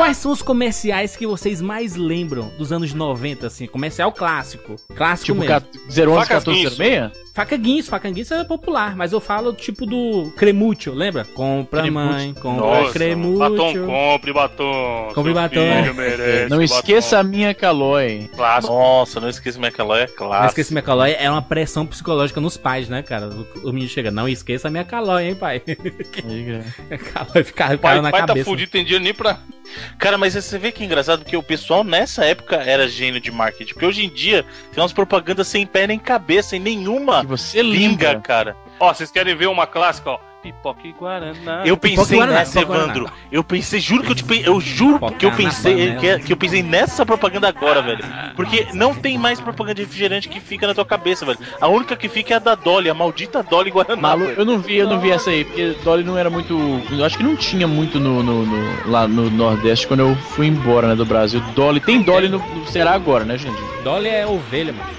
Quais são os comerciais que vocês mais lembram dos anos 90, assim? Comercial clássico. Clássico Tipo, mesmo. 011 1406? Faca-Guinso é popular, mas eu falo tipo do Cremútil, lembra? Compra mãe, compra Cremútil. Batom, compre batom. Compre batom. Não esqueça a minha Calói. Clássico. Nossa, não esqueça minha Calói, é clássico. Não esqueça minha Calói, é uma pressão psicológica nos pais, né, cara? O menino chega, não esqueça a minha Calói, hein, pai? A Calói ficava na pai cabeça. Tá fudido, tem dinheiro nem pra... Cara, mas você vê que é engraçado, porque o pessoal nessa época era gênio de marketing. Porque hoje em dia tem umas propagandas sem pé nem cabeça, e nenhuma que você vinga, lembra, cara. Ó, vocês querem ver uma clássica, ó? Pipoca e Guaraná. Eu pensei nessa, Evandro. Eu pensei, juro que eu juro que eu pensei que eu pensei nessa propaganda agora, velho. Porque não tem mais propaganda de refrigerante que fica na tua cabeça, velho. A única que fica é a da Dolly, a maldita Dolly Guaraná. Malu, eu não vi essa aí, porque Dolly não era muito. Eu acho que não tinha muito lá no Nordeste quando eu fui embora, né, do Brasil. Dolly, tem Dolly no Ceará agora, né, gente? Dolly é ovelha, mano.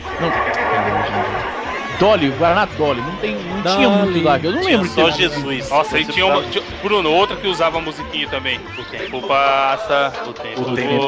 Não. Dolly, Guaraná Dolly, não tinha muito lá, eu não lembro. Só Jesus. Nossa, aí tinha uma. Bruno, outra que usava a musiquinha também. O tempo passa, o tempo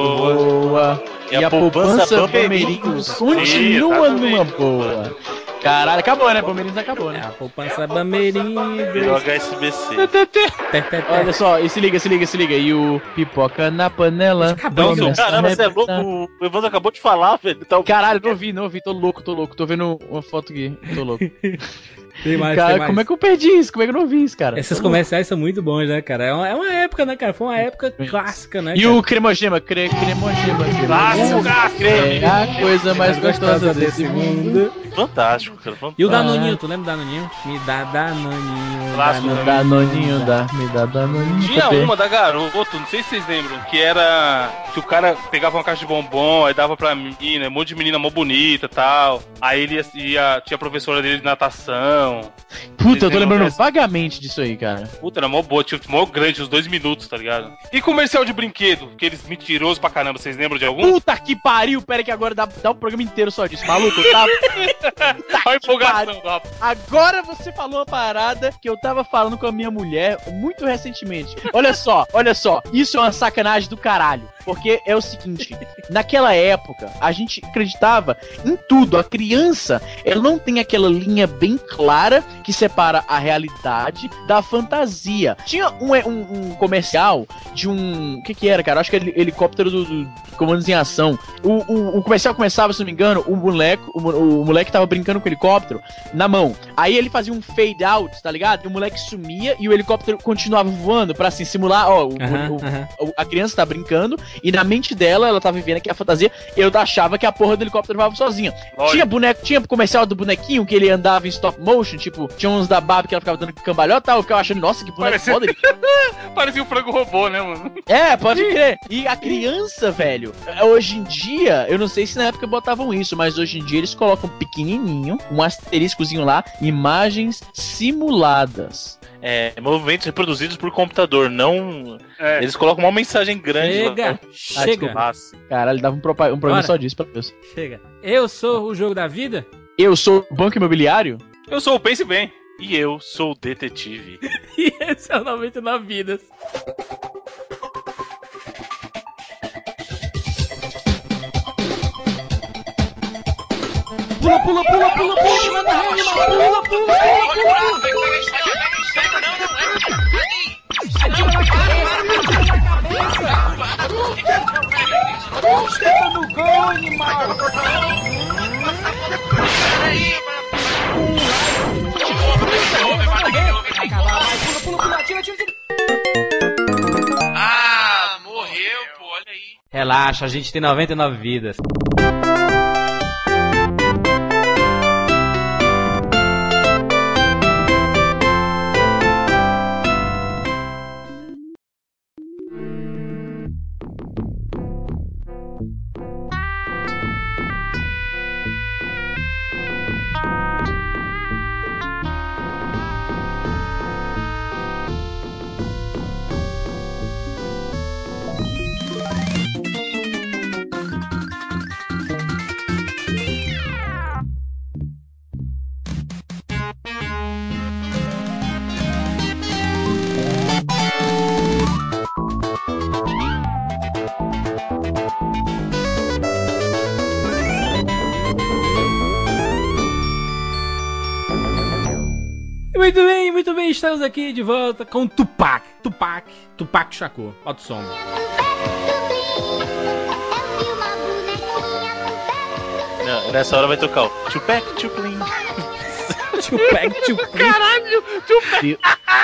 voa. E a poupança Bamerinhos continua numa boa. Caralho, acabou, né? Bamerinhos acabou, né? A poupança Bamerinhos. Virou HSBC. Olha só, e se liga. E o pipoca na panela. Caramba, você é louco? O Evandro acabou de falar, velho. Tá... Caralho, não vi, tô louco. Tô vendo uma foto aqui, tô louco. Tem mais. Como é que eu perdi isso? Como é que eu não vi isso, cara? Esses comerciais são muito bons, né, cara? É uma época, né, cara? Foi uma época clássica, né? E cara? o cremogema, cremogema. Clássico, é a coisa mais gostosa desse mundo. Fantástico, cara. Fantástico. E o Danoninho, tu lembra do Danoninho? Me dá Danoninho. Clássico, Danoninho, me dá Danoninho. Tinha uma da Garoto, não sei se vocês lembram, que era que o cara pegava uma caixa de bombom, aí dava pra menina, um monte de menina mó bonita e tal. Aí ele tinha a professora dele de natação. Puta, eu tô lembrando vagamente disso aí, cara. Puta, era mó boa, tinha mó grande, uns 2 minutos, tá ligado? E comercial de brinquedo, aqueles mentirosos pra caramba, vocês lembram de algum? Puta que pariu, pera que agora dá um programa inteiro só disso, maluco, tá? Olha a empolgação, rapaz. Agora você falou uma parada que eu tava falando com a minha mulher muito recentemente. Olha só, isso é uma sacanagem do caralho. Porque é o seguinte, naquela época, a gente acreditava em tudo. A criança, ela não tem aquela linha bem clara que separa a realidade da fantasia. Tinha um comercial de um... O que era, cara? Acho que era helicóptero do Comandos em Ação. O comercial começava, se não me engano, o moleque tava brincando com o helicóptero na mão. Aí ele fazia um fade out, tá ligado? E o moleque sumia e o helicóptero continuava voando pra, assim, simular, a criança tá brincando e na mente dela, ela tava vivendo aqui a fantasia, eu achava que a porra do helicóptero voava sozinha. Tinha comercial do bonequinho que ele andava em stop motion, tipo, tinha uns da Barbie que ela ficava dando cambalhota, eu ficava achando, nossa, que boneco foda. Parecia um frango robô, né, mano? É, pode crer. E a criança, velho, hoje em dia, eu não sei se na época botavam isso, mas hoje em dia eles colocam pequenininho, um asteriscozinho lá, imagens simuladas. Movimentos reproduzidos por computador, não... Eles colocam uma mensagem grande. Chega. Caralho, dava um programa só disso pra Deus. Chega. Eu sou o Jogo da Vida? Eu sou o Banco Imobiliário? Eu sou o Pense Bem. E eu sou o Detetive. E esse é o 99 Vidas. Pula, pula, pula, pula, pula, pula, pula. Chega no gol, animal! Peraí, tira. Ah, morreu, pô, olha aí. Relaxa, a gente tem 99 vidas. Muito bem, estamos aqui de volta com Tupac Shakur. Bota o som. Não, nessa hora vai tocar o Tupac, Tuplin. Caralho, Tupac.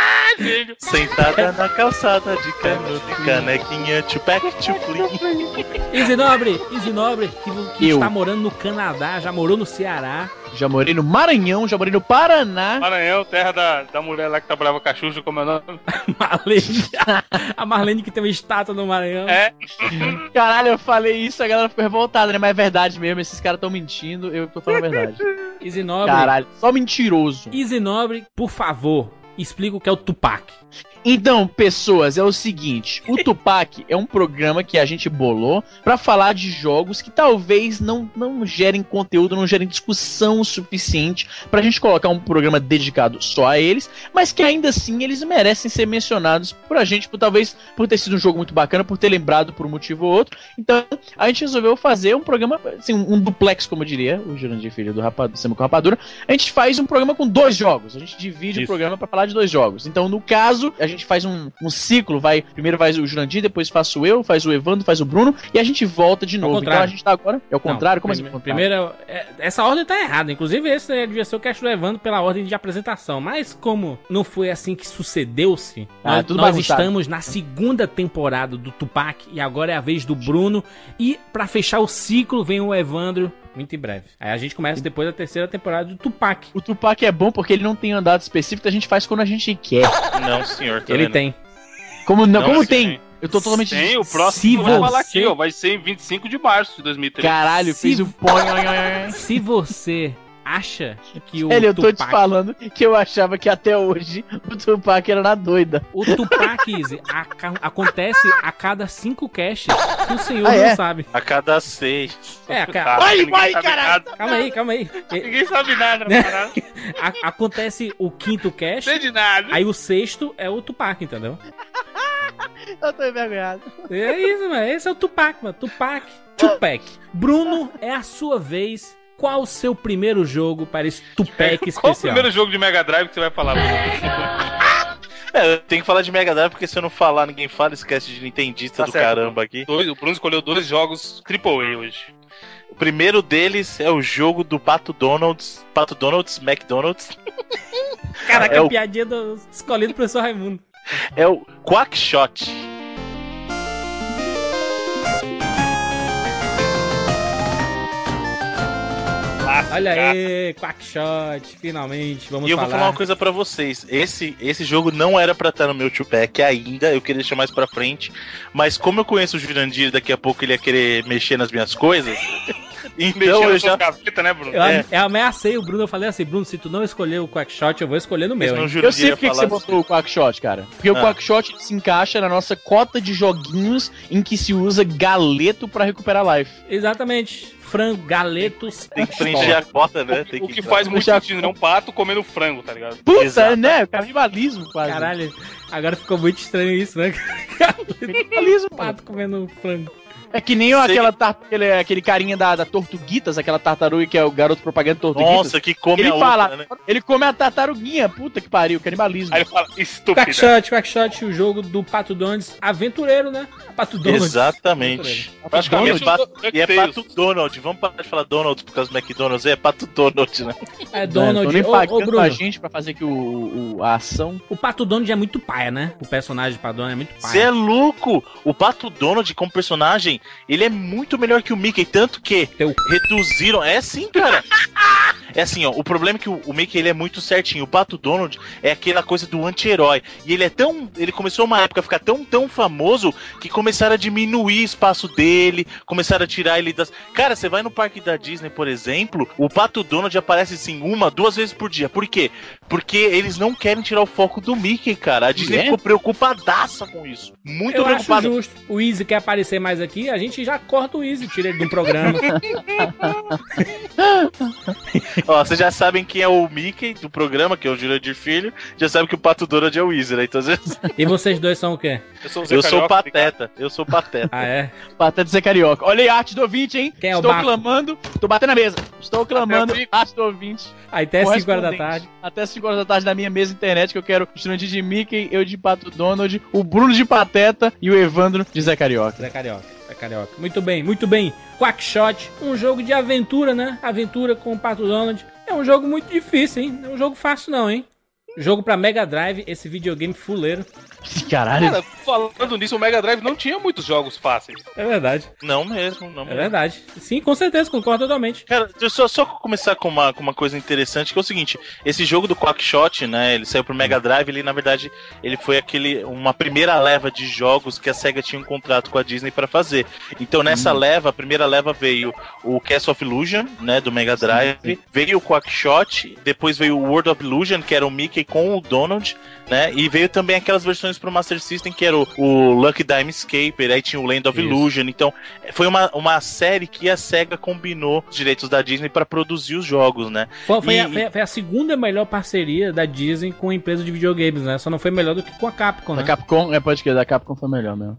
Sentada na calçada de canequinha, Tupac, Tuplin. Easy Nobre, que está morando no Canadá, já morou no Ceará. Já morei no Maranhão, já morei no Paraná. Maranhão, terra da mulher lá que trabalhava com a Xuxa, como é o nome? Marlene. A Marlene que tem uma estátua no Maranhão. É. Caralho, eu falei isso, a galera ficou revoltada, né? Mas é verdade mesmo, esses caras estão mentindo, eu tô falando a verdade. Easy Nobre. Caralho, só mentiroso. Easy Nobre, por favor, explica o que é o Tupac. Então, pessoas, é o seguinte, o Tupac é um programa que a gente bolou pra falar de jogos que talvez não gerem conteúdo, não gerem discussão suficiente pra gente colocar um programa dedicado só a eles, mas que ainda assim eles merecem ser mencionados pra gente, talvez por ter sido um jogo muito bacana, por ter lembrado por um motivo ou outro. Então, a gente resolveu fazer um programa, assim, um duplex, como eu diria, o Jurandir Filho do Samba com Rapadura. A gente faz um programa com 2 jogos, a gente divide o programa pra falar de 2 jogos. Então, no caso, a gente faz um ciclo, primeiro vai o Jurandir, depois faço eu, faz o Evandro, faz o Bruno, e a gente volta de novo. Então a gente tá agora... É o contrário? Como assim? Primeiro, essa ordem tá errada. Inclusive, esse devia ser o cast do Evandro pela ordem de apresentação. Mas como não foi assim que sucedeu-se, nós estamos na 2ª temporada do Tupac, e agora é a vez do Bruno, e pra fechar o ciclo vem o Evandro muito em breve. Aí a gente começa depois da 3ª temporada do Tupac. O Tupac é bom porque ele não tem andado específico, a gente faz quando a gente quer. Não, senhor. Ele tem. Como tem? Eu tô totalmente... Tem, o próximo vai falar aqui, ó. Vai ser em 25 de março de 2013. Caralho, fez o Se você acha que o eu tô te falando que eu achava que até hoje o Tupac era na doida. O Tupac, acontece a cada 5 casts que o senhor não sabe. A cada 6. Vai, caralho! Calma aí. Ninguém sabe nada, Acontece o 5º cast. Não sei de nada. Aí o 6º é o Tupac, entendeu? Eu tô envergonhado. É isso, mano. Esse é o Tupac, mano. Tupac. Bruno, é a sua vez. Qual o seu primeiro jogo para esse Tupac especial? Qual o primeiro jogo de Mega Drive que você vai falar? Eu tenho que falar de Mega Drive, porque se eu não falar, ninguém fala. Esquece de nintendista do caramba aqui. O Bruno escolheu 2 jogos AAA hoje. O primeiro deles é o jogo do Pato Donald's McDonald's. Caraca, piadinha escolhido do professor Raimundo. É o Quackshot. Olha aí, Quackshot, finalmente, vamos falar. E eu vou falar uma coisa pra vocês, esse jogo não era pra estar no meu Tupac ainda, eu queria deixar mais pra frente, mas como eu conheço o Jurandir, daqui a pouco ele ia querer mexer nas minhas coisas... Então eu já... Gaveta, né, Bruno? Eu ameacei o Bruno, eu falei assim, Bruno, se tu não escolher o Quackshot, eu vou escolher no meu. Eu sei porque você botou o Quackshot, cara. Porque o Quackshot se encaixa na nossa cota de joguinhos em que se usa galeto pra recuperar life. Exatamente. Frango, galetos. Tem que preencher a cota, né? O que faz muito sentido, né? Um pato comendo frango, tá ligado? Puta, exato. Né? Canibalismo quase. Caralho, agora ficou muito estranho isso, né? Canibalismo, pato comendo frango. É que nem aquele carinha da Tortuguitas, aquela tartaruga que é o garoto propaganda Tortuguitas. Nossa, que come ele fala, né? Ele come a tartaruguinha, puta que pariu, canibalismo. Aí ele fala, estúpido. Quackshot, o jogo do Pato Donald, aventureiro, né? Pato Donald. Exatamente. Praticamente é Pato Donald. Vamos parar de falar Donald por causa do McDonald's. É Pato Donald, né? É Donald. Ô, Bruno, a gente pra fazer aqui a ação. O Pato Donald é muito paia, né? O personagem do Pato Donald é muito paia. Você é louco! O Pato Donald como personagem, ele é muito melhor que o Mickey, tanto que reduziram... É sim, cara. É assim, ó, o problema é que o Mickey, ele é muito certinho. O Pato Donald é aquela coisa do anti-herói. E ele é tão... Ele começou uma época a ficar tão famoso que começaram a diminuir o espaço dele, começaram a tirar ele das... Cara, você vai no parque da Disney, por exemplo, o Pato Donald aparece assim 1, 2 vezes por dia. Por quê? Porque eles não querem tirar o foco do Mickey, cara. A Disney ficou preocupadaça com isso. Muito preocupada. Eu acho justo. O Easy quer aparecer mais aqui, a gente já corta o Easy, tira ele do programa. Ó, vocês já sabem quem é o Mickey do programa, que é o Jurandir Filho. Já sabem que o Pato Donald é o Easy, né? Então, E vocês dois são o quê? Eu sou o Pateta. Eu sou o Pateta. Ah, é? Pateta de ser carioca. Olha aí a arte do ouvinte, hein? Quem é Estou o Bafo? clamando. Tô batendo na mesa. Estou clamando arte do ouvinte. Aí até 5 horas da tarde. Até 5 horas da tarde na minha mesa internet, que eu quero o Jurandir de Mickey, eu de Pato Donald, o Bruno de Pateta e o Evandro de Zé Carioca. Zé Carioca. Muito bem. Quackshot, um jogo de aventura, né? Aventura com o Pato Donald. É um jogo muito difícil, hein? Não é um jogo fácil não, hein? Jogo pra Mega Drive, esse videogame fuleiro. Caralho. Cara, falando nisso, o Mega Drive não tinha muitos jogos fáceis. É verdade. Não mesmo. É verdade. Sim, com certeza, concordo totalmente. Cara, deixa eu só começar com uma coisa interessante, que é o seguinte, esse jogo do Quackshot, né, ele saiu pro Mega Drive, ele na verdade, ele foi uma primeira leva de jogos que a SEGA tinha um contrato com a Disney pra fazer. Então nessa a primeira leva veio o Castle of Illusion, né, do Mega Drive, veio o Quackshot, depois veio o World of Illusion, que era o Mickey com o Donald, né, e veio também aquelas versões pro Master System, que era o Lucky Dime Escaper, aí tinha o Land of Illusion. Então foi uma série que a SEGA combinou os direitos da Disney para produzir os jogos, né? Foi a segunda melhor parceria da Disney com a empresa de videogames, né? Só não foi melhor do que com a Capcom, né? A Capcom, pode crer, da Capcom foi melhor mesmo.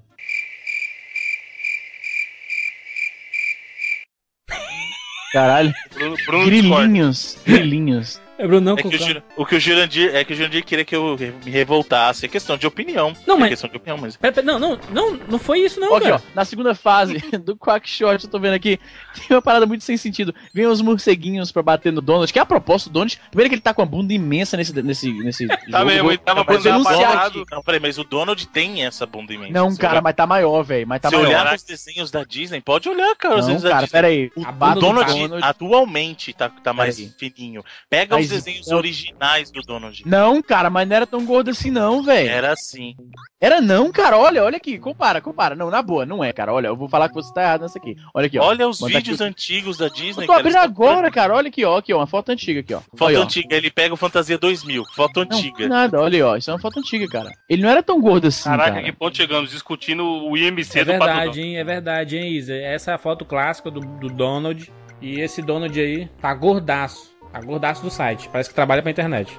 Caralho. Bruno Grilinhos. Bruno, não o que o Jurandir queria que eu me revoltasse. É questão de opinião. Não, mas... questão de opinião, mas... Não foi isso não, aqui, cara. Ó, na segunda fase do Quackshot, eu tô vendo aqui, tem uma parada muito sem sentido. Vem os morceguinhos pra bater no Donald, que é a propósito do Donald. Primeiro que ele tá com a bunda imensa nesse Tá mesmo, ele tava denunciado. Não, peraí, mas o Donald tem essa bunda imensa. Não, cara, mas tá maior, velho. Se olhar os desenhos da Disney, pode olhar, cara. Não, cara, peraí. O Donald atualmente tá mais fininho. Pega os desenhos originais do Donald. Não, cara, mas não era tão gordo assim não, velho. Era assim. Era não, cara, olha aqui, compara. Não, na boa, não é, cara, olha, eu vou falar que você tá errado nessa aqui. Olha aqui, ó. Olha os vídeos antigos da Disney. Eu tô abrindo agora, cara, olha aqui, ó, uma foto antiga aqui, ó. Foto antiga, ele pega o Fantasia 2000, foto antiga. Nada, olha aí, ó, isso é uma foto antiga, cara. Ele não era tão gordo assim, Caraca, que ponto chegamos, discutindo o IMC do Pato. É verdade, hein, Isa. Essa é a foto clássica do Donald, e esse Donald aí tá gordaço. Tá gordaço do site, parece que trabalha pra internet.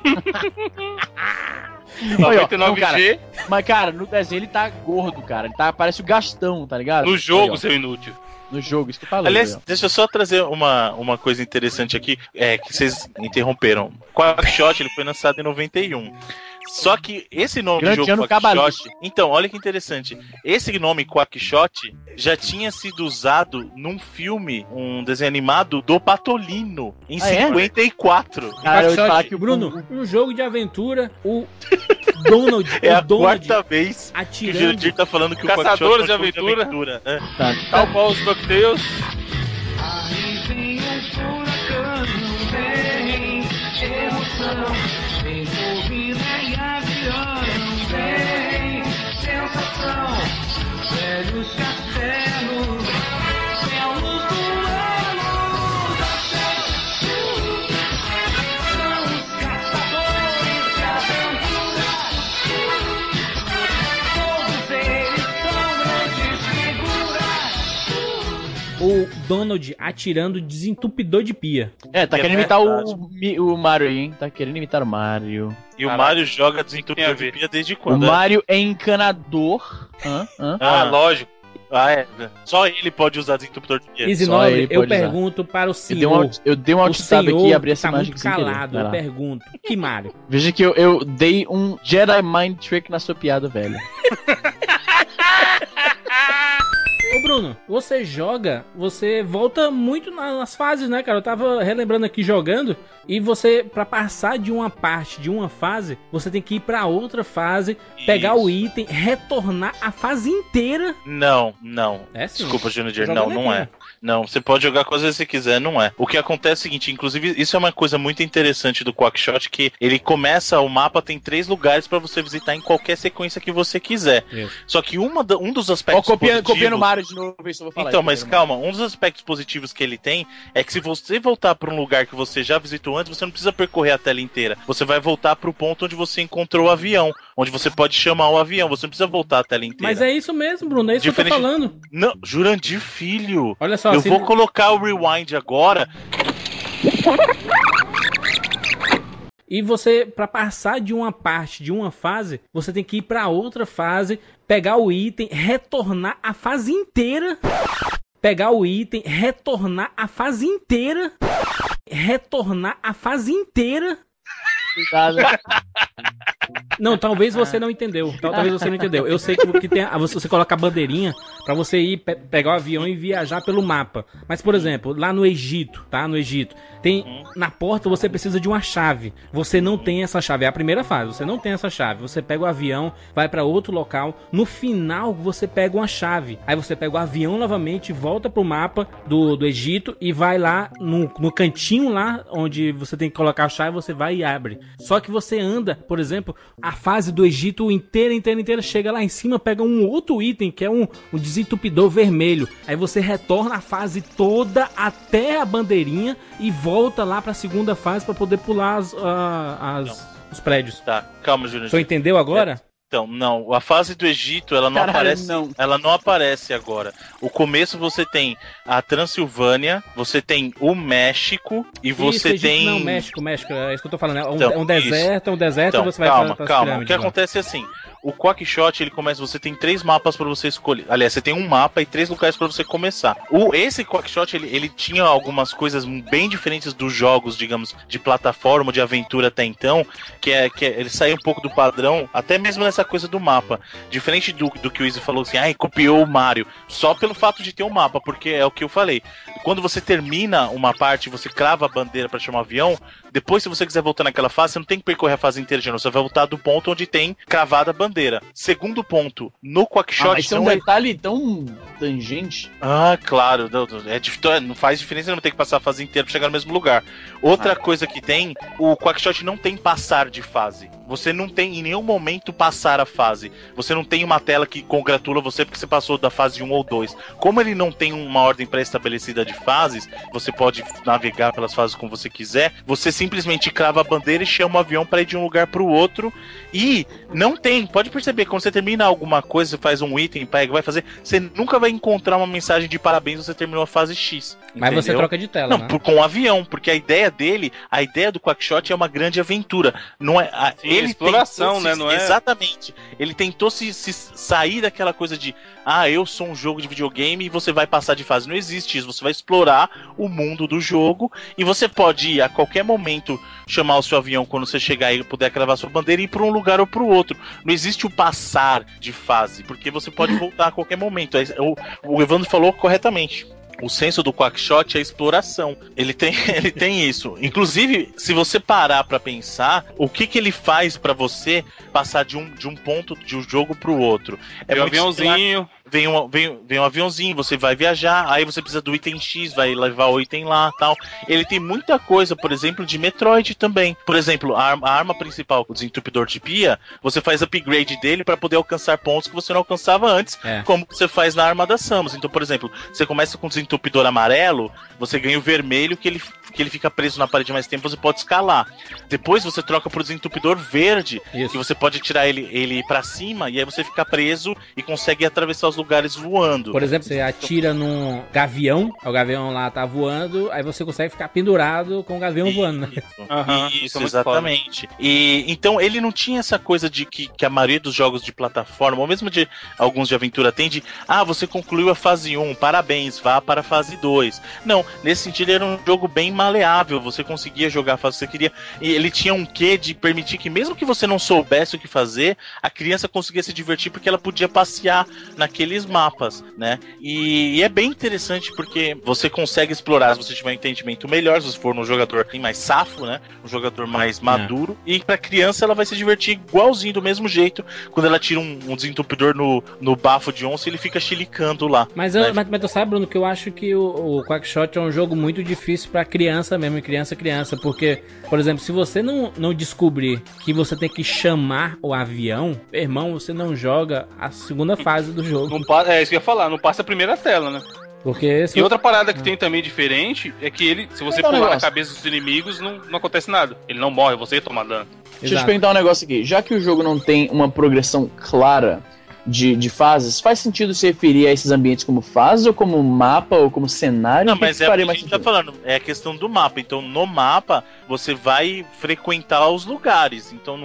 99G. Mas, cara, no desenho ele tá gordo, cara. Ele parece o Gastão, tá ligado? No jogo, seu inútil. No jogo, isso que eu falei. Aliás, deixa eu só trazer uma coisa interessante aqui, que vocês interromperam. Quackshot, ele foi lançado em 91. Só que esse nome do jogo Quackshot... Então, olha que interessante. Esse nome Quackshot já tinha sido usado num filme, um desenho animado do Patolino, em 54. Cara, eu ia falar que o Bruno, um jogo de aventura, o Donald... É a Donald quarta vez atirando. que o Jurandir tá falando que Caçadores o Quackshot de aventura. Tá. Tal qual os DuckTales. Aí vem um furacão, vem emoção, vem turbina e avião, vem sensação, velhos castelos, céus voando, da são os caçadores de aventura, todos eles são grandes figuras. O Donald atirando desentupidor de pia. Tá querendo imitar o Mario aí, hein? Tá querendo imitar o Mario. E o Mario joga desentupidor de pia desde quando? O Mario é encanador. Lógico. Só ele pode usar desentupidor de pia. Easy Nobre, eu pergunto para o senhor. Eu dei um alt-tab aqui e abri essa imagem muito calado, eu pergunto. Que Mario? Veja que eu dei um Jedi Mind Trick na sua piada, velho. Ô Bruno, você volta muito nas fases, né, cara? Eu tava relembrando aqui jogando, e você, pra passar de uma parte, de uma fase, você tem que ir pra outra fase, pegar o item, retornar a fase inteira. Não. É sim. Desculpa, Junior, não é. Não, você pode jogar quantas vezes você quiser, não é. O que acontece é o seguinte, inclusive, isso é uma coisa muito interessante do Quackshot, que ele começa, o mapa tem 3 lugares pra você visitar em qualquer sequência que você quiser. Isso. Só que um dos aspectos copiando o Mario de novo, isso eu vou falar. Então, mas calma, um dos aspectos positivos que ele tem é que se você voltar pra um lugar que você já visitou antes, você não precisa percorrer a tela inteira. Você vai voltar pro ponto onde você encontrou o avião, onde você pode chamar o avião, você não precisa voltar a tela inteira. Mas é isso mesmo, Bruno, é isso que eu tô falando. Não, Jurandir Filho, olha só, eu vou colocar o rewind agora. E você, pra passar de uma parte, de uma fase, você tem que ir pra outra fase, pegar o item, retornar a fase inteira. Pegar o item, retornar a fase inteira. Retornar a fase inteira. Cuidado. Não, talvez você não entendeu. Talvez você não entendeu. Eu sei que tem, você coloca a bandeirinha pra você ir pegar o avião e viajar pelo mapa. Mas, por exemplo, lá no Egito, tá? No Egito, tem na porta você precisa de uma chave. Você não tem essa chave. É a primeira fase. Você não tem essa chave. Você pega o avião, vai pra outro local. No final, você pega uma chave. Aí você pega o avião novamente, volta pro mapa do Egito e vai lá no cantinho lá onde você tem que colocar a chave, você vai e abre. Só que você anda, por exemplo, a fase do Egito inteira, chega lá em cima, pega um outro item, que é um desentupidor vermelho. Aí você retorna a fase toda até a bandeirinha e volta lá pra segunda fase pra poder pular os prédios. Tá, calma, Júnior. O senhor entendeu agora? Então, não, a fase do Egito, ela não aparece. Não. Ela não aparece agora. O começo você tem a Transilvânia, você tem o México e você Egito, tem. Não, México, é isso que eu tô falando. Então, é um deserto, então, você vai calma. pirâmides. O que acontece é assim. O Quackshot, ele começa, você tem 3 mapas pra você escolher. Aliás, você tem um mapa e 3 lugares pra você começar. Esse Quackshot, ele tinha algumas coisas bem diferentes dos jogos, digamos, de plataforma, de aventura até então, que ele sai um pouco do padrão, até mesmo nessa coisa do mapa. Diferente do que o Izzy falou assim, copiou o Mario, só pelo fato de ter um mapa, porque é o que eu falei. Quando você termina uma parte, você crava a bandeira pra chamar o avião, depois, se você quiser voltar naquela fase, você não tem que percorrer a fase inteira de novo, você vai voltar do ponto onde tem cravada a bandeira. Segundo ponto, no Quackshot... Mas é um detalhe tão tangente. Claro, não faz diferença não ter que passar a fase inteira pra chegar no mesmo lugar. Outra coisa que tem, o Quackshot não tem passar de fase. Você não tem em nenhum momento passar a fase. Você não tem uma tela que congratula você porque você passou da fase 1 ou 2. Como ele não tem uma ordem pré-estabelecida de fases, você pode navegar pelas fases como você quiser, você simplesmente crava a bandeira e chama o avião para ir de um lugar para o outro. E não tem, pode perceber, quando você termina alguma coisa, você faz um item, pega, vai fazer, você nunca vai encontrar uma mensagem de parabéns, você terminou a fase X. Mas entendeu? Você troca de tela, não, né? Com o avião, porque a ideia do Quackshot é uma grande aventura. Não é... Ele exploração, né? Não é? Exatamente. Ele tentou se sair daquela coisa de eu sou um jogo de videogame e você vai passar de fase. Não existe isso. Você vai explorar o mundo do jogo e você pode ir a qualquer momento chamar o seu avião quando você chegar e puder cravar sua bandeira e ir para um lugar ou para o outro. Não existe o passar de fase, porque você pode voltar a qualquer momento. O Evandro falou corretamente. O senso do Quackshot é a exploração. Ele tem isso. Inclusive, se você parar pra pensar, o que ele faz pra você passar de um ponto de um jogo pro outro? É um aviãozinho. Vem um aviãozinho, você vai viajar, aí você precisa do item X, vai levar o item lá, tal. Ele tem muita coisa, por exemplo, de Metroid também. Por exemplo, a arma principal, o desentupidor de pia, você faz upgrade dele pra poder alcançar pontos que você não alcançava antes, como você faz na arma da Samus. Então, por exemplo, você começa com o desentupidor amarelo, você ganha o vermelho, que ele fica preso na parede mais tempo, você pode escalar. Depois você troca pro desentupidor verde, que você pode tirar ele pra cima, e aí você fica preso e consegue atravessar os lugares voando. Por exemplo, você atira num gavião, o gavião lá tá voando, aí você consegue ficar pendurado com o gavião voando, né? Isso, exatamente. E então ele não tinha essa coisa de que a maioria dos jogos de plataforma, ou mesmo de alguns de aventura, tem de você concluiu a fase 1, parabéns, vá para a fase 2. Não, nesse sentido ele era um jogo bem maleável, você conseguia jogar a fase que você queria, e ele tinha um quê de permitir que mesmo que você não soubesse o que fazer, a criança conseguia se divertir porque ela podia passear naqueles mapas, né? E é bem interessante porque você consegue explorar se você tiver um entendimento melhor, se você for um jogador mais safo, né? Um jogador mais maduro, e pra criança ela vai se divertir igualzinho, do mesmo jeito, quando ela tira um desentupidor no bafo de onça, ele fica chilicando lá. Mas tu sabe, Bruno, que eu acho que o Quackshot é um jogo muito difícil pra criança criança mesmo, criança, porque, por exemplo, se você não descobrir que você tem que chamar o avião, meu irmão, você não joga a segunda fase do jogo. É isso que eu ia falar, não passa a primeira tela, né? Porque E outra parada que tem também diferente é que ele, se você pular na cabeça dos inimigos, não acontece nada. Ele não morre, você toma dano. Deixa eu te perguntar um negócio aqui. Já que o jogo não tem uma progressão clara de fases, faz sentido se referir a esses ambientes como fase, ou como mapa, ou como cenário? Não, mas é o que a gente tá falando, é a questão do mapa. Então, no mapa, você vai frequentar os lugares. Então,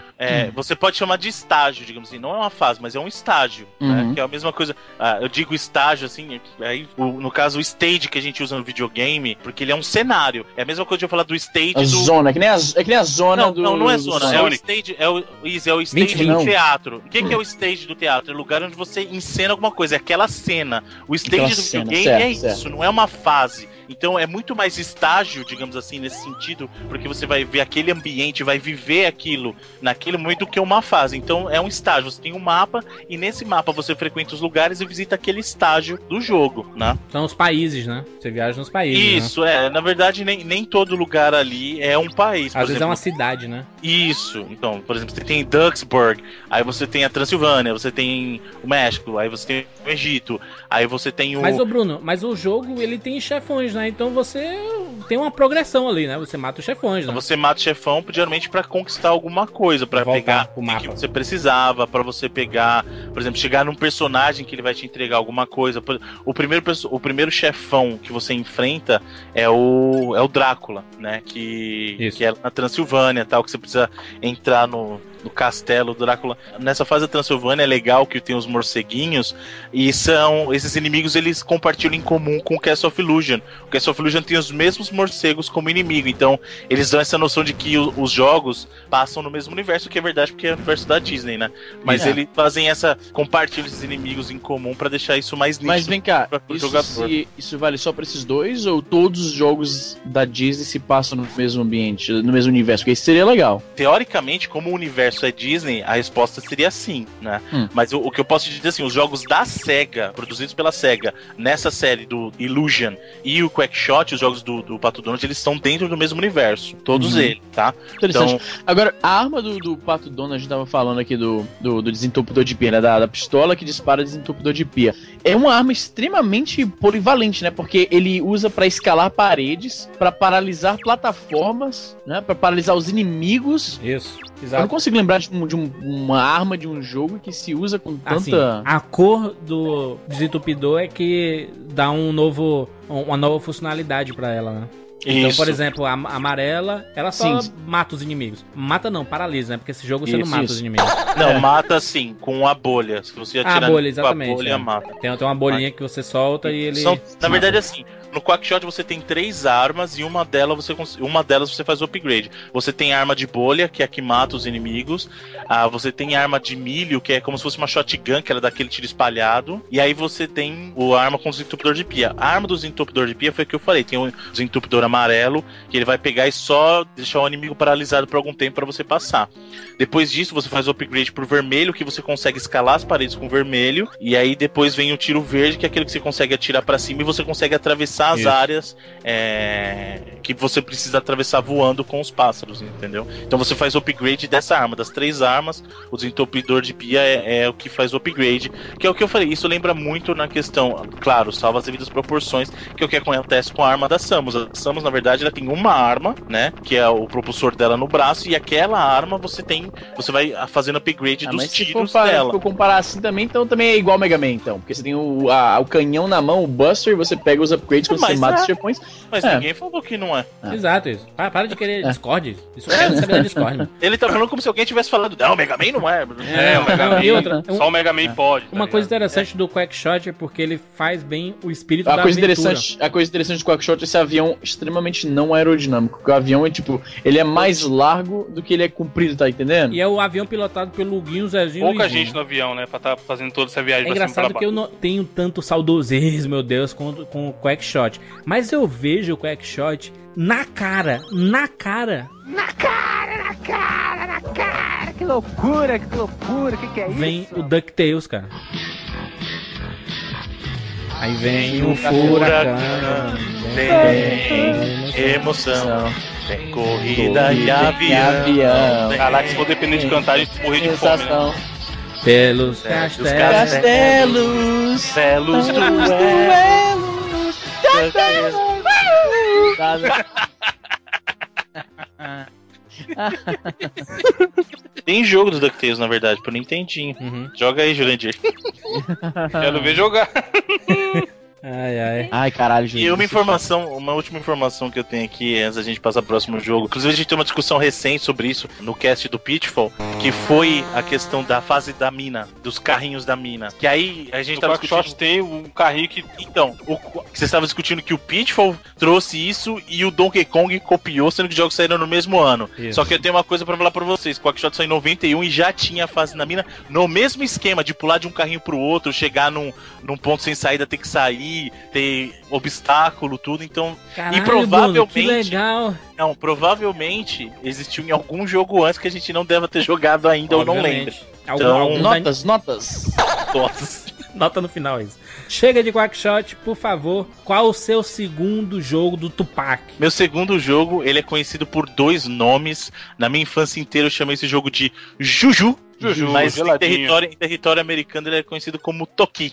você pode chamar de estágio, digamos assim. Não é uma fase, mas é um estágio, né? Que é a mesma coisa. Eu digo estágio, assim, aí, no caso, o stage que a gente usa no videogame, porque ele é um cenário. É a mesma coisa de eu falar do stage zona, é que nem a zona do... Não é zona, é o stage, é o stage do teatro. O que é o stage do teatro? É o lugar onde você encena alguma coisa, é aquela cena. O stage do videogame isso, não é uma fase. Então é muito mais estágio, digamos assim, nesse sentido, porque você vai ver aquele ambiente, vai viver aquilo naquele momento, do que uma fase. Então é um estágio, você tem um mapa, e nesse mapa você frequenta os lugares e visita aquele estágio do jogo, né? São os países, né? Você viaja nos países. Isso, né? Na verdade, nem todo lugar ali é um país. Às vezes é uma cidade, né? Isso. Então, por exemplo, você tem Duxburg, aí você tem a Transilvânia, você tem o México, aí você tem o Egito, aí você tem o... Mas, Bruno, o jogo, ele tem chefões, né? Então você tem uma progressão ali, né? Você mata os chefões, né? Você mata o chefão, geralmente, pra conquistar alguma coisa, pra pegar o que você precisava, pra você pegar, por exemplo, chegar num personagem que ele vai te entregar alguma coisa. O primeiro chefão que você enfrenta é o Drácula, né? Que é na Transilvânia, tal, que você precisa entrar no castelo do Drácula. Nessa fase da Transilvânia é legal que tem os morceguinhos, e esses inimigos, eles compartilham em comum com o Castle of Illusion. O Castle of Illusion tem os mesmos morcegos como inimigo, então eles dão essa noção de que os jogos passam no mesmo universo, que é verdade, porque é o universo da Disney, né? Mas eles fazem compartilham esses inimigos em comum pra deixar isso mais nítido. Mas vem cá, isso vale só pra esses dois, ou todos os jogos da Disney se passam no mesmo ambiente, no mesmo universo? Porque isso seria legal. Teoricamente, como o universo é Disney, a resposta seria sim, né? Mas o que eu posso dizer, assim, os jogos da SEGA, produzidos pela SEGA, nessa série do Illusion e o Quackshot, os jogos do Pato Donald, eles estão dentro do mesmo universo. Todos eles, tá? Interessante. Então... Agora, a arma do Pato Donald, a gente tava falando aqui do desentupidor de pia, né? Da pistola que dispara desentupidor de pia. É uma arma extremamente polivalente, né? Porque ele usa pra escalar paredes, pra paralisar plataformas, né? Pra paralisar os inimigos. Isso. Exato. Eu não consigo lembrar de uma arma de um jogo que se usa com tanta... Assim, a cor do desentupidor é que dá uma nova funcionalidade pra ela, né? Então, por exemplo, a amarela, ela só mata os inimigos. Mata não, paralisa, né? Porque esse jogo você não mata os inimigos. Não, mata sim, com a bolha. Se você atirar a bolha, exatamente, com a bolha, mata. Tem uma bolinha que você solta e ele... Na verdade, assim... No Quackshot você tem 3 armas e uma delas você faz o upgrade. Você tem arma de bolha, que é a que mata os inimigos. Você tem arma de milho, que é como se fosse uma shotgun, que era daquele tiro espalhado. E aí você tem a arma com o desentupidor de pia. A arma do desentupidor de pia foi o que eu falei. Tem o desentupidor amarelo, que ele vai pegar e só deixar o inimigo paralisado por algum tempo para você passar. Depois disso você faz o upgrade pro vermelho, que você consegue escalar as paredes com vermelho. E aí depois vem o tiro verde, que é aquele que você consegue atirar para cima e você consegue atravessar as áreas que você precisa atravessar voando com os pássaros, entendeu? Então você faz o upgrade dessa arma, das 3 armas, o desentupidor de pia é o que faz o upgrade, que é o que eu falei. Isso lembra muito na questão, claro, salva as devidas proporções, que é o que acontece com a arma da Samus. A Samus, na verdade, ela tem uma arma, né, que é o propulsor dela no braço, e aquela arma você vai fazendo upgrade dos tiros dela. Se for comparar assim também, então também é igual ao Mega Man, então, porque você tem o canhão na mão, o Buster, e você pega os upgrades quando você mata os chefões. Mas ninguém falou que não é. Exato, isso. Para de querer Discord. Isso é saber da Discord, mano. Ele tá falando como se alguém tivesse falado, não, o Mega Man não é. O Mega Man, só o Mega Man pode. Uma coisa interessante do Quackshot é porque ele faz bem o espírito da aventura. A coisa interessante do Quackshot é esse avião extremamente não aerodinâmico. Porque o avião é ele é mais largo do que ele é comprido, tá entendendo? E é o avião pilotado pelo Guinho, Zezinho e Pouca gente no avião, né, pra tá fazendo toda essa viagem pra cima. É engraçado que eu não tenho tanto saudosismo, meu Deus, com o Quackshot. Mas eu vejo o Quackshot na cara. Que loucura, que é isso? Vem o DuckTales, cara. Aí vem um furacão. Tem emoção. Tem corrida e avião. Caraca, se for depender de cantar, a gente morrer de fome, né? Pelos castelos, Castelos, Tem jogo do DuckTales, na verdade, pro Nintendinho. Joga aí, Jurandir. Quero ver jogar. Ai, caralho, gente. E uma última informação que eu tenho aqui antes da gente passar pro próximo jogo. Inclusive, a gente tem uma discussão recente sobre isso no cast do Pitfall, que foi a questão da fase da mina, dos carrinhos da mina. Que aí a gente tava discutindo... tem um carrinho que... Então, você estava discutindo que o Pitfall trouxe isso e o Donkey Kong copiou, sendo que os jogos saíram no mesmo ano. Isso. Só que eu tenho uma coisa pra falar pra vocês. O Quackshot saiu em 91 e já tinha a fase da mina no mesmo esquema de pular de um carrinho pro outro, chegar num ponto sem saída, ter que sair, ter obstáculo, tudo, então... Caralho, e provavelmente... Bruno, que legal! Não, provavelmente existiu em algum jogo antes que a gente não deva ter jogado ainda, obviamente. Ou não lembra. Então... Notas. Nota no final, isso. Chega de Quackshot, por favor. Qual o seu segundo jogo do Tupac? Meu segundo jogo, ele é conhecido por 2 nomes. Na minha infância inteira eu chamei esse jogo de Juju. Mas em território americano ele é conhecido como Toki.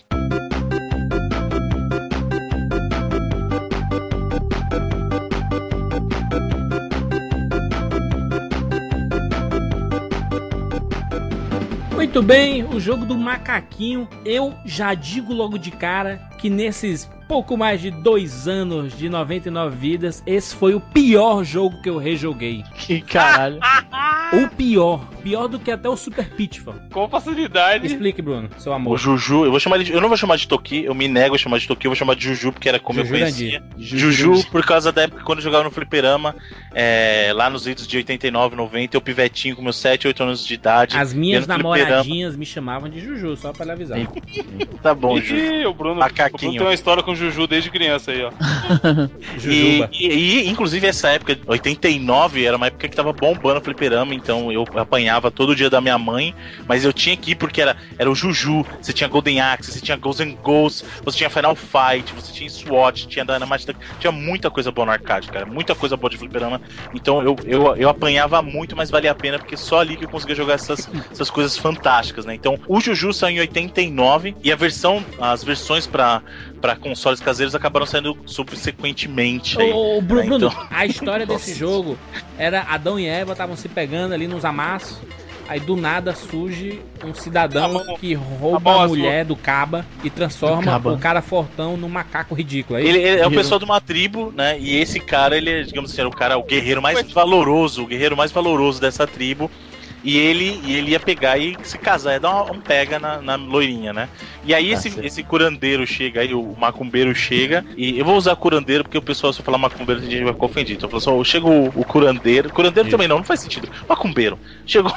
Muito bem, o jogo do macaquinho. Eu já digo logo de cara que nesses pouco mais de 2 anos de 99 vidas, esse foi o pior jogo que eu rejoguei. Que caralho. O pior do que até o Super Pitfall. Com facilidade. Explique, Bruno, seu amor. O Juju, eu não vou chamar de Toki, eu me nego a chamar de Toki, eu vou chamar de Juju, porque era como Juju eu conhecia. Juju, por causa da época quando eu jogava no fliperama, lá nos idos de 89, 90, eu pivetinho com meus 7, 8 anos de idade. As minhas namoradinhas me chamavam de Juju, só pra lhe avisar. Tá bom, Juju. O Bruno tem uma história com o Juju desde criança aí, ó. Jujuba. E inclusive essa época, 89, era uma época que tava bombando o fliperama, então eu apanhava todo dia da minha mãe, mas eu tinha que ir porque era o Juju, você tinha Golden Axe, você tinha Ghosts and Ghosts, você tinha Final Fight, você tinha SWAT, tinha Dynamite, tinha muita coisa boa no arcade, cara, muita coisa boa de fliperama, então eu apanhava muito, mas valia a pena, porque só ali que eu conseguia jogar essas coisas fantásticas, né? Então, o Juju saiu em 89, e as versões pra consoles caseiros acabaram saindo subsequentemente. Ô, Bruno, Então... a história desse jogo era Adão e Eva estavam se pegando ali nos amassos, aí do nada surge um cidadão que rouba a mulher do Caba e transforma o cara fortão num macaco ridículo. Aí ele é o pessoal de uma tribo, né? E esse cara, ele é, digamos assim, o guerreiro mais valoroso dessa tribo. E ele ia pegar e se casar, ia dar um pega na loirinha, né? E aí esse curandeiro chega, aí o macumbeiro chega, e eu vou usar curandeiro porque o pessoal, se eu falar macumbeiro, a gente vai ficar ofendido. Então eu falo assim, chega o curandeiro também não faz sentido. Macumbeiro. Chegou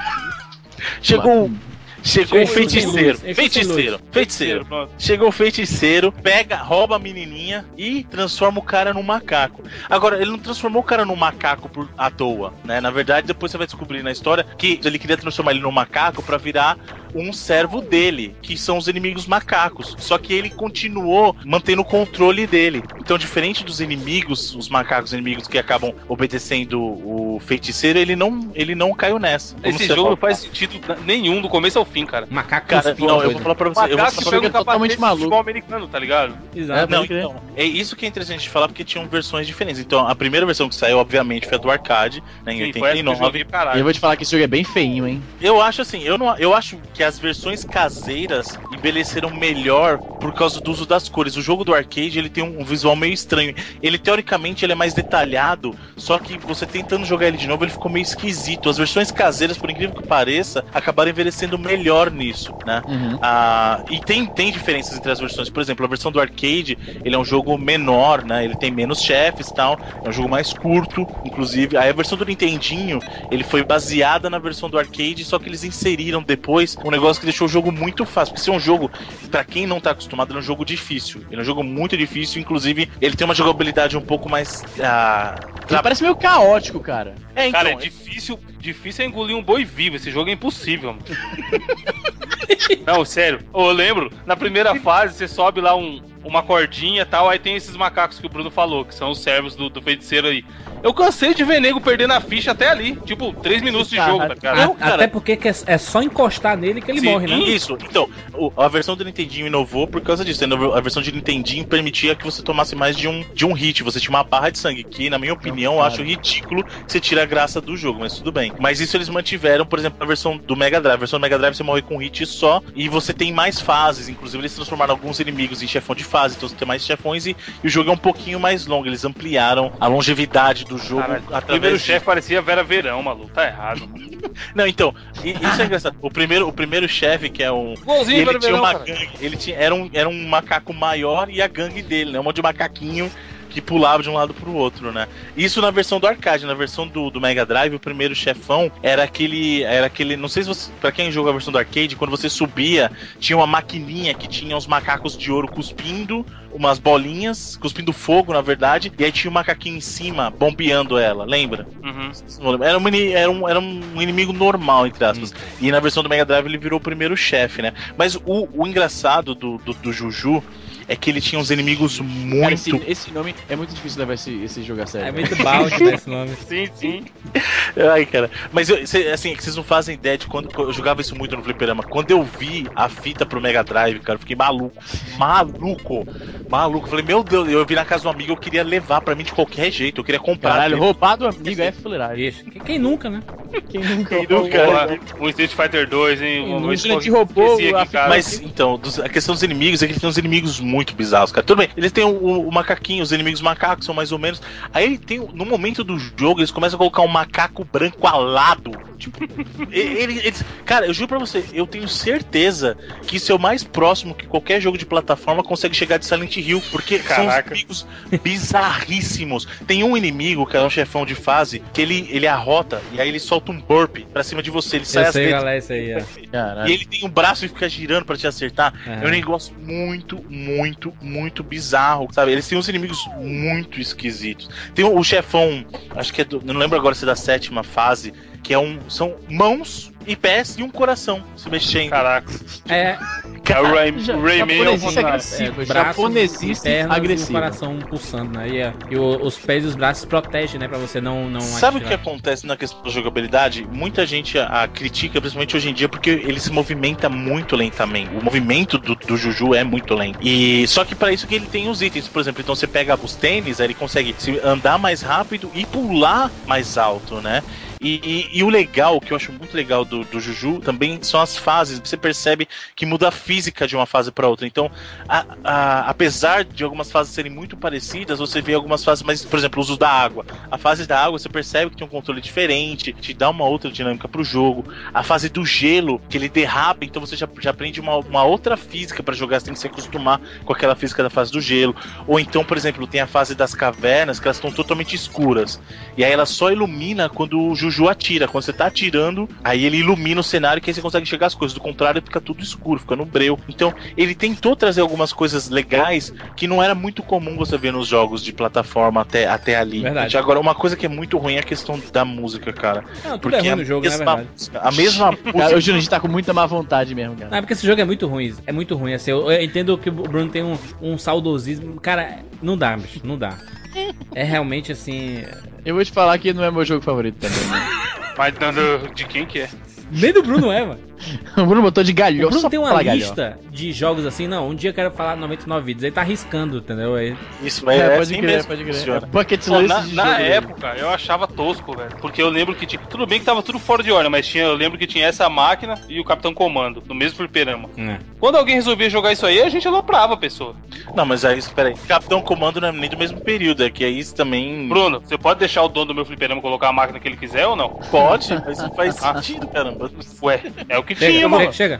o feiticeiro. Chegou o feiticeiro, rouba a menininha e transforma o cara num macaco. Agora, ele não transformou o cara num macaco à toa, né? Na verdade, depois você vai descobrir na história que ele queria transformar ele num macaco pra virar um servo dele, que são os inimigos macacos. Só que ele continuou mantendo o controle dele. Então, diferente dos inimigos, os macacos inimigos que acabam obedecendo o feiticeiro, ele não caiu nessa. Esse jogo não faz sentido nenhum do começo ao fim, cara. Macaco, cara, não, eu vou falar pra você. Eu vou falar que totalmente maluco. Futebol americano, tá ligado? Exato. Então, é isso que é interessante de falar, porque tinham versões diferentes. Então, a primeira versão que saiu, obviamente, foi a do arcade, né, em 89. Eu vou te falar que esse jogo é bem feinho, hein? Eu acho assim, eu acho que as versões caseiras envelheceram melhor por causa do uso das cores. O jogo do arcade, ele tem um visual meio estranho. Ele, teoricamente, ele é mais detalhado, só que você tentando jogar ele de novo, ele ficou meio esquisito. As versões caseiras, por incrível que pareça, acabaram envelhecendo melhor nisso, né? E tem diferenças entre as versões. Por exemplo, a versão do arcade, ele é um jogo menor, né? Ele tem menos chefes e tal. É um jogo mais curto, inclusive. Aí a versão do Nintendinho, ele foi baseada na versão do arcade, só que eles inseriram depois um negócio que deixou o jogo muito fácil. Porque se é um jogo, pra quem não tá acostumado, ele é um jogo difícil. Ele é um jogo muito difícil, inclusive ele tem uma jogabilidade um pouco mais... Parece meio caótico, cara. Então, cara, é difícil é engolir um boi vivo. Esse jogo é impossível, mano. Não, sério. Eu lembro, na primeira fase, você sobe lá uma cordinha e tal, aí tem esses macacos que o Bruno falou, que são os servos do feiticeiro aí. Eu cansei de ver nego perdendo a ficha até ali. Tipo, 3 minutos de jogo, tá, cara? Não, cara? Até porque é só encostar nele que ele morre, né? Isso. Então, a versão do Nintendinho inovou por causa disso. A versão de Nintendinho permitia que você tomasse mais de um hit. Você tinha uma barra de sangue, que, na minha opinião, eu acho ridículo que você tira a graça do jogo, mas tudo bem. Mas isso eles mantiveram, por exemplo, na versão do Mega Drive. A versão do Mega Drive você morre com um hit só e você tem mais fases. Inclusive, eles transformaram alguns inimigos em chefão de fase, então você tem mais chefões e o jogo é um pouquinho mais longo. Eles ampliaram a longevidade do jogo. O primeiro chefe parecia Vera Verão, maluco. Tá errado. Não, então, isso é engraçado. O primeiro chefe, que é um. Igualzinho, ele tinha Verão, uma cara. gangue. Era um macaco maior e a gangue dele, né? Um monte de macaquinho que pulava de um lado pro outro, né? Isso na versão do arcade. Na versão do Mega Drive, o primeiro chefão era aquele. Não sei se você. Pra quem jogou a versão do arcade, quando você subia, tinha uma maquininha que tinha os macacos de ouro cuspindo umas bolinhas, cuspindo fogo, na verdade, e aí tinha um macaquinho em cima bombeando ela, lembra? Uhum. Era um inimigo normal, entre aspas. E na versão do Mega Drive ele virou o primeiro chefe, né? Mas o engraçado do Juju é que ele tinha uns inimigos muito... Cara, esse nome é muito difícil levar esse jogo a sério. É muito balde, né, esse nome. Sim. Ai, cara. Mas, assim, vocês não fazem ideia de quando eu jogava isso muito no fliperama. Quando eu vi a fita pro Mega Drive, cara, eu fiquei maluco. Falei, meu Deus, eu vi na casa do amigo, eu queria levar pra mim de qualquer jeito. Eu queria comprar. Caralho, roubar do amigo é fuleiragem. Quem nunca, né? Quem nunca? O Street Fighter 2, hein? A gente roubou a fita. Mas, então, a questão dos inimigos é que ele tem uns inimigos muito bizarros, cara. Tudo bem, eles têm o macaquinho, os inimigos macacos são mais ou menos. Aí ele tem, no momento do jogo, eles começam a colocar um macaco branco alado. Tipo, eles. Cara, eu juro pra você, eu tenho certeza que isso é o mais próximo que qualquer jogo de plataforma consegue chegar de Silent Hill, porque são uns inimigos bizarríssimos. Tem um inimigo, que é um chefão de fase, que ele arrota e aí ele solta um burp pra cima de você. Ele sai às vezes. Galera, isso aí, e ele tem um braço e fica girando pra te acertar. É um negócio muito bizarro, sabe? Eles têm uns inimigos muito esquisitos. Tem o chefão, acho que não lembro agora se é da 7ª fase, que são mãos e pés e um coração se mexendo. Caraca. Cara, o Rayman agressivo. Japonesista agressivo. E o coração pulsando, né? E os pés e os braços protegem, né? Pra você não Sabe o que acontece na questão da jogabilidade? Muita gente a critica, principalmente hoje em dia, porque ele se movimenta muito lentamente. O movimento do Juju é muito lento. E só que para isso que ele tem os itens, por exemplo, então você pega os tênis, aí ele consegue andar mais rápido e pular mais alto, né? E o legal, que eu acho muito legal do Juju, também são as fases. Você percebe que muda a física de uma fase para outra. Então, apesar de algumas fases serem muito parecidas, você vê algumas fases, mas, por exemplo, o uso da água. A fase da água, você percebe que tem um controle diferente, te dá uma outra dinâmica pro jogo. A fase do gelo, que ele derrapa, então você já aprende uma outra física para jogar, você tem que se acostumar com aquela física da fase do gelo. Ou então, por exemplo, tem a fase das cavernas, que elas estão totalmente escuras. E aí ela só ilumina quando o Juju atira. Quando você tá atirando, aí ele ilumina o cenário que aí você consegue chegar às coisas. Do contrário, fica tudo escuro, fica no breu. Então, ele tentou trazer algumas coisas legais que não era muito comum você ver nos jogos de plataforma até ali. Verdade. Agora, uma coisa que é muito ruim é a questão da música, cara. Não, tudo é ruim no jogo, né? A mesma música. Cara, hoje a gente tá com muita má vontade mesmo, cara. Não, porque esse jogo é muito ruim. É muito ruim. Assim, eu entendo que o Bruno tem um saudosismo. Cara, não dá, bicho. Não dá. É realmente assim. Eu vou te falar que não é meu jogo favorito também, né? Mas de quem que é? Nem do Bruno é, mano. O Bruno botou de galhofa. O Bruno tem uma lista de jogos assim, não, um dia eu quero falar 99 vídeos, aí tá arriscando, entendeu? Aí... Isso, mas é pode assim crer, mesmo pode crer. funciona. Bucket list na época, eu achava tosco, velho. Porque eu lembro que tinha... Tudo bem que tava tudo fora de ordem, mas eu lembro que tinha essa máquina e o Capitão Comando, no mesmo fliperama. Quando alguém resolvia jogar isso aí, a gente aloprava a pessoa. Não, mas aí, espera aí. Capitão Comando não é nem do mesmo período, é que aí isso também... Bruno, você pode deixar o dono do meu fliperama colocar a máquina que ele quiser ou não? Pode, mas não faz sentido, caramba. Ué, é o que tinha, mano. Chega.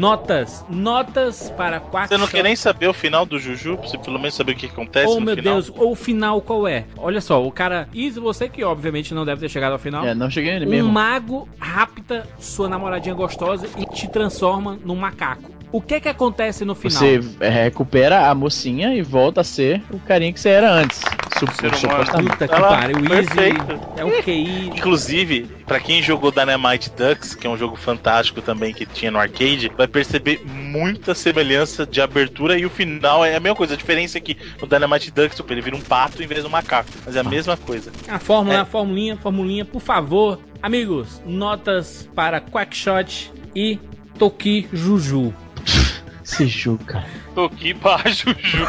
Notas para Quack. Você não quer nem saber o final do Juju? Pra você pelo menos saber o que acontece no final? Meu Deus, o final qual é? Olha só, o cara... Isa, você que obviamente não deve ter chegado ao final. Não cheguei nele mesmo. Um mago rapta sua namoradinha gostosa e te transforma num macaco. O que acontece no final? Você recupera a mocinha e volta a ser o carinha que você era antes. Puta que pariu, o Easy é um QI. Inclusive, pra quem jogou Dynamite Ducks, que é um jogo fantástico também que tinha no arcade, vai perceber muita semelhança de abertura e o final é a mesma coisa. A diferença é que no Dynamite Ducks ele vira um pato em vez de um macaco, mas é a mesma coisa. A formulinha, por favor. Amigos, notas para Quackshot e Toki Juju. Esse jogo, cara. Toki barra Juju.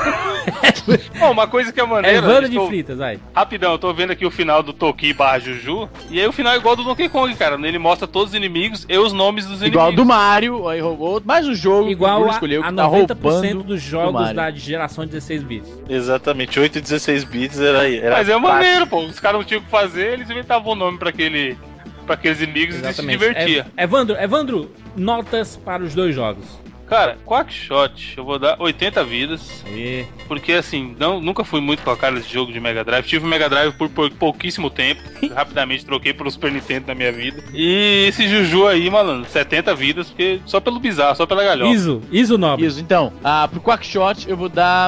Uma coisa que é maneira. Evandro de Fritas, vai. Rapidão, eu tô vendo aqui o final do Toki barra Juju. E aí o final é igual do Donkey Kong, cara. Ele mostra todos os inimigos e os nomes dos inimigos. Igual do Mario, aí roubou mais um jogo. Igual a 90% dos jogos da geração 16 bits. Exatamente, 8 e 16 bits era Mas é maneiro, pô. Os caras não tinham o que fazer, eles inventavam o nome pra aqueles inimigos. Exatamente. E se divertia. Evandro, notas para os dois jogos. Cara, Quackshot, eu vou dar 80 vidas. Porque assim, nunca fui muito com a cara desse jogo de Mega Drive. Tive o Mega Drive por pouquíssimo tempo. Rapidamente troquei pro Super Nintendo na minha vida. E esse Juju aí, malandro, 70 vidas, porque só pelo bizarro, só pela galhofa. Iso nobre. Isso, então, pro Quackshot eu vou dar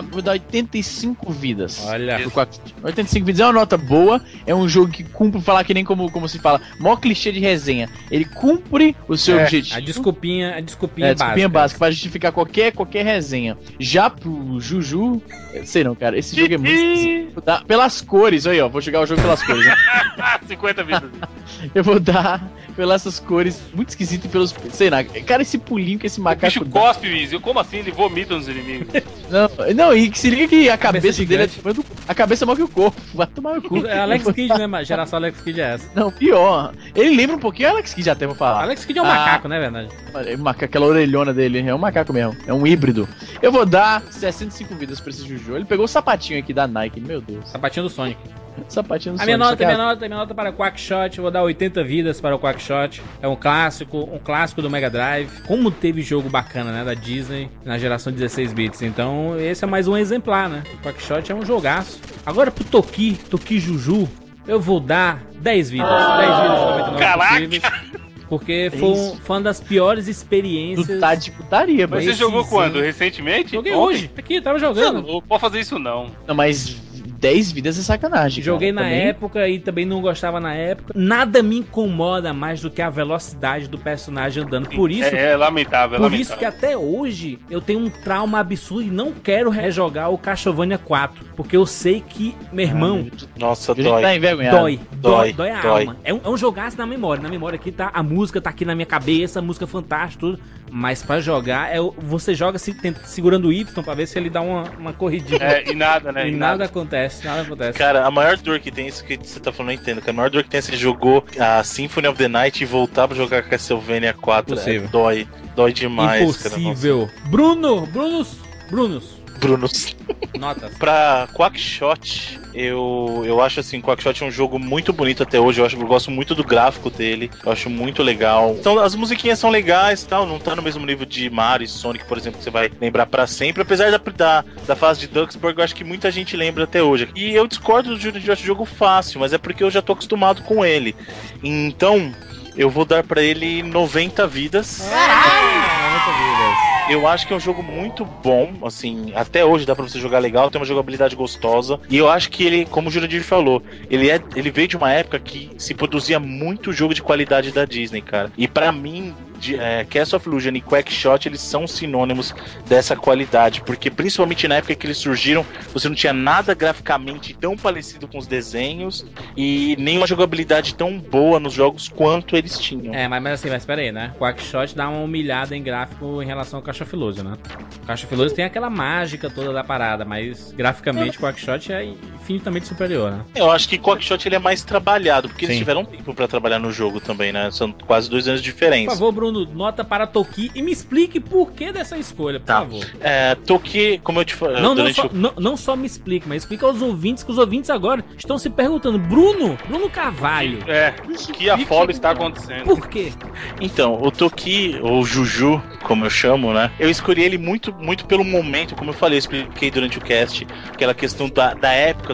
85 vidas. Olha. Pro Quackshot. 85 vidas é uma nota boa, é um jogo que cumpre, falar que nem como se fala, maior clichê de resenha. Ele cumpre o seu objetivo. A desculpinha básica. Pra justificar qualquer resenha. Já pro Juju, sei não, cara, esse jogo é muito esquisito. Pelas cores, aí ó, vou jogar o jogo pelas cores, né? 50 vidas. Eu vou dar pelas essas cores muito esquisitas e pelos, sei lá, cara, esse pulinho que esse macaco. O bicho cospe, Izzy. Como assim? Ele vomita nos inimigos. Não, e se liga que a cabeça dele é a cabeça é maior que o corpo. Vai tomar no cu. É Alex Kidd, né, mas geração Alex Kidd é essa. Não, pior. Ele lembra um pouquinho Alex Kidd, até vou falar. Alex Kidd é um macaco, né, verdade? Aquela orelhona dele, é um macaco mesmo. É um híbrido. Eu vou dar 65 vidas pra esse Juju. Ele pegou o sapatinho aqui da Nike, meu Deus. Sapatinho do Sonic. Sapatinho do Sonic. Minha nota para Quackshot, eu vou dar 80 vidas para o Quackshot. É um clássico do Mega Drive. Como teve jogo bacana, né, da Disney na geração 16 bits. Então, esse é mais um exemplar, né? O Quackshot é um jogaço. Agora pro Toki Juju, eu vou dar 10 vidas. 10 vidas de 99 possíveis. Porque foi uma das piores experiências. Tá de putaria, mas você jogou quando? Recentemente? Joguei hoje. Aqui, tava jogando. Não pode fazer isso não. Não, mas 10 vidas é sacanagem. Joguei cara, na época e também não gostava na época. Nada me incomoda mais do que a velocidade do personagem andando. Por isso. É lamentável. Por isso que até hoje eu tenho um trauma absurdo e não quero rejogar o Castlevania 4. Porque eu sei que, meu irmão. Nossa, Dói a alma. É um jogaço na memória. Na memória aqui tá. A música tá aqui na minha cabeça, a música fantástica, tudo. Mas pra jogar, você joga segurando o Y pra ver se ele dá uma corridinha. E nada, né? E nada acontece. Cara, a maior dor que tem, isso que você tá falando, eu entendo, cara. A maior dor que tem é você jogou a Symphony of the Night e voltar pra jogar Castlevania 4. Dói demais, impossível. Cara. Brunos. Notas. Pra Quackshot, eu acho assim, Quackshot é um jogo muito bonito até hoje. Eu gosto muito do gráfico dele. Eu acho muito legal. Então, as musiquinhas são legais e tal. Não tá no mesmo nível de Mario e Sonic, por exemplo, que você vai lembrar pra sempre. Apesar da fase de Duxburg, eu acho que muita gente lembra até hoje. E eu discordo do jogo fácil, mas é porque eu já tô acostumado com ele. Então, eu vou dar pra ele 90 vidas. 90 vidas. Eu acho que é um jogo muito bom, assim, até hoje dá pra você jogar legal, tem uma jogabilidade gostosa. E eu acho que ele, como o Jurandir falou, ele veio de uma época que se produzia muito jogo de qualidade da Disney, cara. E pra mim, Castle of Illusion e Quackshot, eles são sinônimos dessa qualidade, porque principalmente na época que eles surgiram, você não tinha nada graficamente tão parecido com os desenhos e nem uma jogabilidade tão boa nos jogos quanto eles tinham. Mas espera aí, né? Quackshot dá uma humilhada em gráfico em relação ao Castle of Illusion, né? O Castle of Illusion tem aquela mágica toda da parada, mas graficamente Quackshot é infinitamente superior, né? Eu acho que Quackshot ele é mais trabalhado, porque eles tiveram tempo pra trabalhar no jogo também, né? São quase 2 anos de diferença. Por favor, Bruno, nota para Toki e me explique por que dessa escolha, por favor. Toki, como eu te falei... Não só me explique, mas explica aos ouvintes, que os ouvintes agora estão se perguntando, Bruno Carvalho. Que afolo está acontecendo? Por quê? Então, o Toki, ou Juju, como eu chamo, né? Eu escolhi ele muito, muito pelo momento, como eu falei, eu expliquei durante o cast, aquela questão da época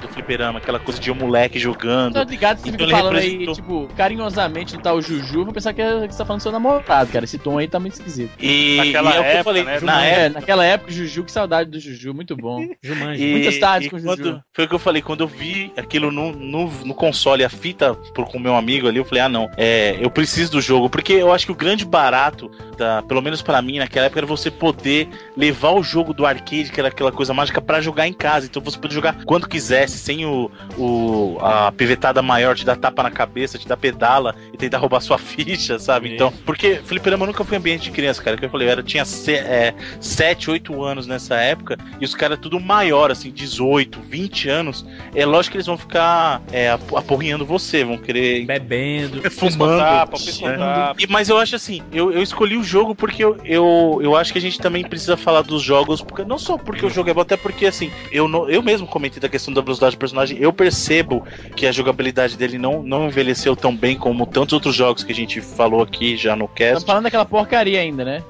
do fliperama, aquela coisa de um moleque jogando. Tá ligado? Você Então fica ele falando aí, representou- tipo, carinhosamente do tal Juju, vou pensar que você tá falando do seu namorado, cara. Esse tom aí tá muito esquisito. é Naquela o que eu época, falei, né, Naquela época, Juju, que saudade do Juju, muito bom. Jumanji. Muitas tardes com o Juju. Foi o que eu falei, quando eu vi aquilo no console, a fita com o meu amigo ali, eu falei, eu preciso do jogo, porque eu acho que o grande barato, pelo menos pra mim, naquela época, era você poder levar o jogo do arcade, que era aquela coisa mágica, pra jogar em casa. Então você podia jogar quando quisesse, sem a pivetada maior, te dar tapa na cabeça, te dar pedala e tentar roubar sua ficha, sabe? Então, porque fliperama nunca foi ambiente de criança, cara, que eu falei, eu tinha 7, 8 anos nessa época, e os caras tudo maior, assim, 18, 20 anos, é lógico que eles vão ficar aporrinhando você, vão querer... Bebendo. Fumando. Pescotapa. Mas eu acho assim, eu escolhi o jogo porque eu acho que a gente também precisa falar dos jogos, porque não só porque o jogo é bom, até porque assim, eu mesmo comentei da questão da velocidade do personagem, eu percebo que a jogabilidade dele não envelheceu tão bem como tantos outros jogos que a gente falou aqui já no cast. Estamos falando daquela porcaria ainda, né?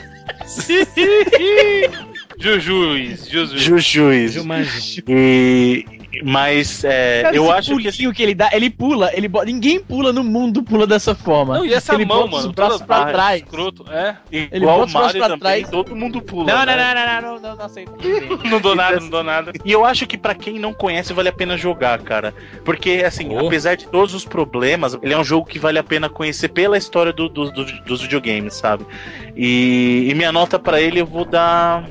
Jujuis. Jujuis. Jumanji. Mas Cara, eu esse acho que pulinho que ele dá, ele pula, ninguém pula no mundo, pula dessa forma. Não, e essa ele mão, bota mano, os braços toda pra trás. escroto. Ele igual bota o os braços Mario pra também, trás. todo mundo pula. Não né? não aceito. Não dou nada. E eu acho que pra quem não conhece vale a pena jogar, cara. Porque, assim, apesar de todos os problemas, ele é um jogo que vale a pena conhecer pela história dos videogames, sabe? E minha nota pra ele eu vou dar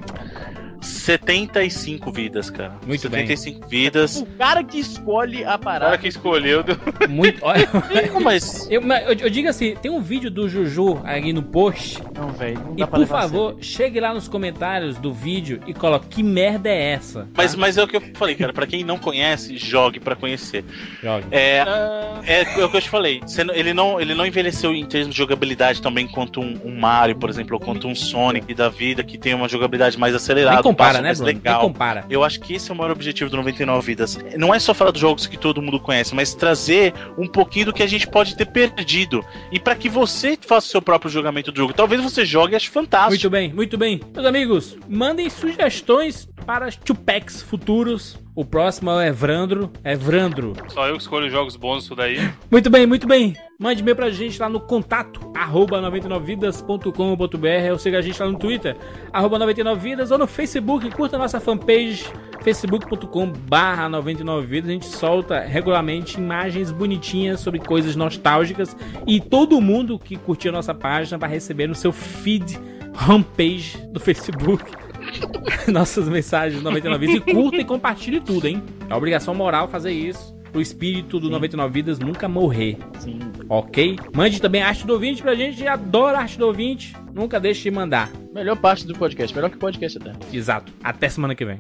75 vidas, cara. Muito 75 vidas. O cara que escolhe a O cara parada. que escolheu deu... Muito. Olha, Não, mas eu digo assim, tem um vídeo do Juju aí no post. Não, velho, não E dá pra por levar a favor, chegue lá nos comentários do vídeo e coloque que merda é essa. Mas é o que eu falei, cara. Pra quem não conhece, jogue pra conhecer. Joga. É o que eu te falei. Ele não envelheceu em termos de jogabilidade também quanto um Mario, por exemplo, ou quanto um Sonic da vida, que tem uma jogabilidade mais acelerada. Nem compara, passo né, mais Bruno? legal. Nem compara. Eu acho que esse é o maior objetivo do 99 Vidas. Não é só falar dos jogos que todo mundo conhece, mas trazer um pouquinho do que a gente pode ter perdido. E pra que você faça o seu próprio julgamento do jogo. Talvez você jogue e ache fantástico. Muito bem, muito bem. Meus amigos, mandem sugestões para Tupacs futuros. O próximo é o Evrandro. Só eu que escolho jogos bons isso daí. Muito bem, muito bem. Mande e-mail pra gente lá no contato @99vidas.com.br ou siga a gente lá no Twitter @99vidas ou no Facebook, curta a nossa fanpage facebook.com/99vidas. A gente solta regularmente imagens bonitinhas sobre coisas nostálgicas e todo mundo que curtir a nossa página vai receber no seu feed homepage do Facebook nossas mensagens 99 vidas e curta e compartilhe tudo, hein? É obrigação moral fazer isso pro espírito do 99 vidas nunca morrer. Sim. Ok? Mande também a arte do ouvinte pra gente, adora a arte do ouvinte. Nunca deixe de mandar. Melhor parte do podcast, melhor que o podcast até. Exato. Até semana que vem.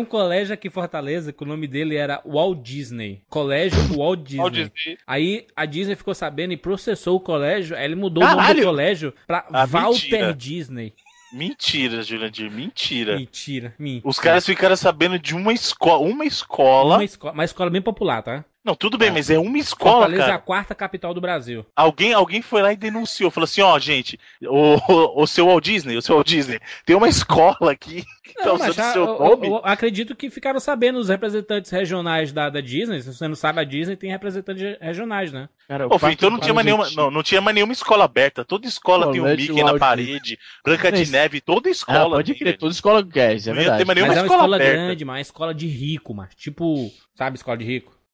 colégio aqui em Fortaleza que o nome dele era Walt Disney. Colégio Walt Disney. Aí a Disney ficou sabendo e processou o colégio, aí ele mudou o nome do colégio pra Walter Disney. Mentira, Jurandir, mentira. Mentira. Os caras ficaram sabendo de uma escola. Uma escola bem popular, tá? Não, tudo bem, mas é uma escola, Fortaleza cara. É a quarta capital do Brasil. Alguém foi lá e denunciou, falou assim, ó, gente, o seu Walt Disney, tem uma escola aqui que tá usando o seu nome. Eu acredito que ficaram sabendo os representantes regionais da Disney. Se você não sabe, a Disney tem representantes regionais, né? Cara, então não tinha mais nenhuma escola aberta. Toda escola tem um Mickey na parede, Branca de Neve, toda escola. Pode crer, toda escola quer, isso é verdade. Mas é uma escola grande, mas é uma escola de rico, mas tipo, sabe, escola de rico?